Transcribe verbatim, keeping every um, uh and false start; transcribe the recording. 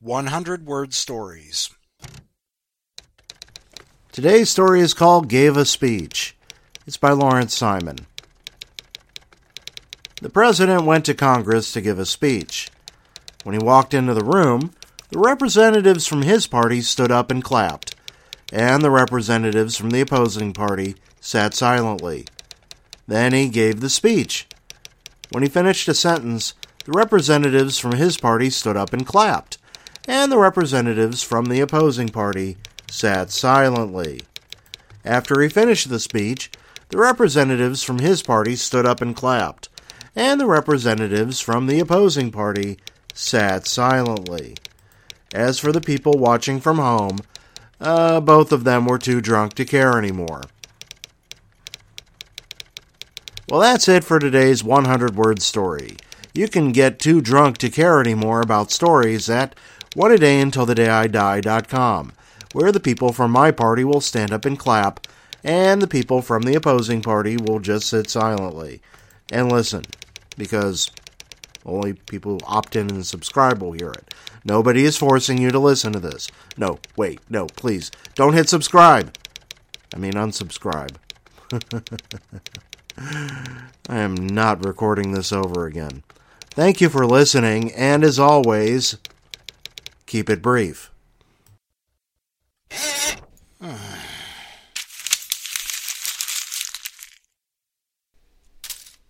one hundred word stories. Today's story is called Gave a Speech. It's by Lawrence Simon. The president went to Congress to give a speech. When he walked into the room, the representatives from his party stood up and clapped, and the representatives from the opposing party sat silently. Then he gave the speech. When he finished a sentence, the representatives from his party stood up and clapped, and the representatives from the opposing party sat silently. After he finished the speech, the representatives from his party stood up and clapped, and the representatives from the opposing party sat silently. As for the people watching from home, uh, both of them were too drunk to care anymore. Well, that's it for today's one hundred word story. You can get too drunk to care anymore about stories at one a day until the day I die dot com, where the people from my party will stand up and clap, and the people from the opposing party will just sit silently and listen, because only people who opt in and subscribe will hear it. Nobody is forcing you to listen to this. No, wait, no, please, don't hit subscribe. I mean unsubscribe. I am not recording this over again. Thank you for listening, and as always, keep it brief.